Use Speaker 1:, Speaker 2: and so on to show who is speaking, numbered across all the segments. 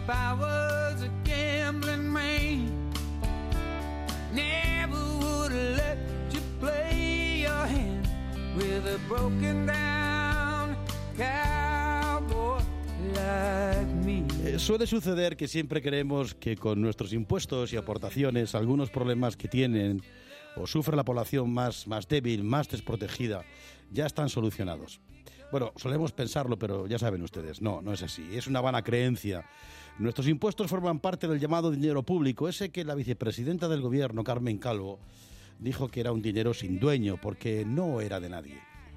Speaker 1: I was a gambling man, never would let you play your hand with a broken down cowboy like me.
Speaker 2: Suele suceder que siempre creemos que con nuestros impuestos y aportaciones algunos problemas que tienen o sufre la población más débil, más desprotegida, ya están solucionados. Bueno, solemos pensarlo, pero ya saben ustedes, no es así. Es una vana creencia. Nuestros impuestos forman parte del llamado dinero público, ese que la vicepresidenta del gobierno, Carmen Calvo, dijo que era un dinero sin dueño, porque no era de nadie.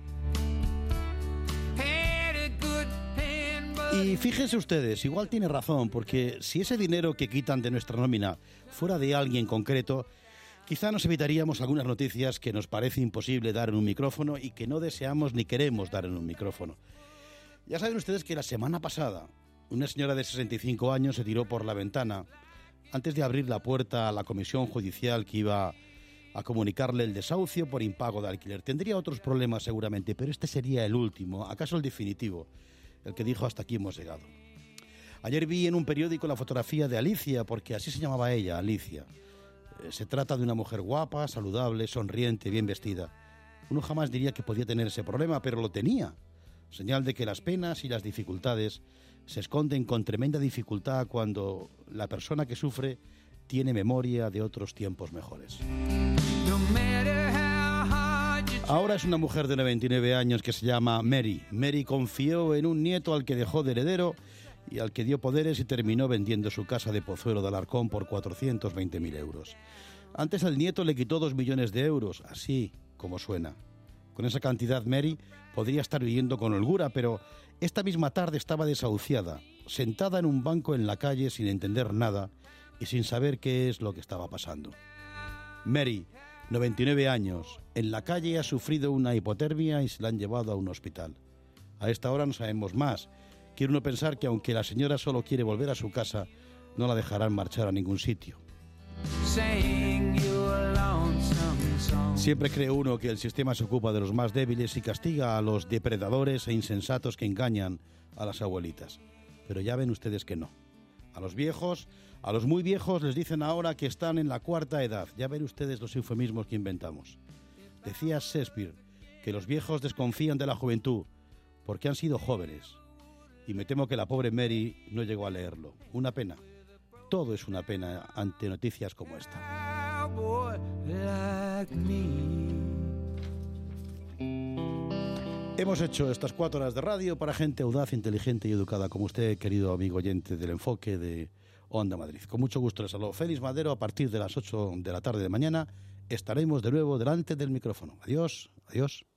Speaker 2: Y fíjense ustedes, igual tiene razón, porque si ese dinero que quitan de nuestra nómina fuera de alguien concreto, quizá nos evitaríamos algunas noticias que nos parece imposible dar en un micrófono y que no deseamos ni queremos dar en un micrófono. Ya saben ustedes que la semana pasada una señora de 65 años se tiró por la ventana antes de abrir la puerta a la comisión judicial que iba a comunicarle el desahucio por impago de alquiler. Tendría otros problemas seguramente, pero este sería el último, acaso el definitivo, el que dijo hasta aquí hemos llegado. Ayer vi en un periódico la fotografía de Alicia, porque así se llamaba ella, Alicia. Se trata de una mujer guapa, saludable, sonriente, bien vestida. Uno jamás diría que podía tener ese problema, pero lo tenía. Señal de que las penas y las dificultades se esconden con tremenda dificultad cuando la persona que sufre tiene memoria de otros tiempos mejores. Ahora es una mujer de 99 años que se llama Mary. Mary confió en un nieto al que dejó de heredero y al que dio poderes y terminó vendiendo su casa de Pozuelo de Alarcón por 420.000 euros. Antes el nieto le quitó 2 millones de euros, así como suena. Con esa cantidad Mary podría estar viviendo con holgura, pero esta misma tarde estaba desahuciada, sentada en un banco en la calle sin entender nada y sin saber qué es lo que estaba pasando. Mary, 99 años, en la calle ha sufrido una hipotermia y se la han llevado a un hospital. A esta hora no sabemos más. Quiere uno pensar que aunque la señora solo quiere volver a su casa, no la dejarán marchar a ningún sitio. Siempre cree uno que el sistema se ocupa de los más débiles y castiga a los depredadores e insensatos que engañan a las abuelitas. Pero ya ven ustedes que no. A los viejos, a los muy viejos les dicen ahora que están en la cuarta edad. Ya ven ustedes los eufemismos que inventamos. Decía Shakespeare que los viejos desconfían de la juventud porque han sido jóvenes. Y me temo que la pobre Mary no llegó a leerlo. Una pena. Todo es una pena ante noticias como esta. Hemos hecho estas 4 horas de radio para gente audaz, inteligente y educada, como usted, querido amigo oyente del Enfoque de Onda Madrid. Con mucho gusto les saludo Félix Madero. A partir de las 8 de la tarde de mañana estaremos de nuevo delante del micrófono. Adiós, adiós.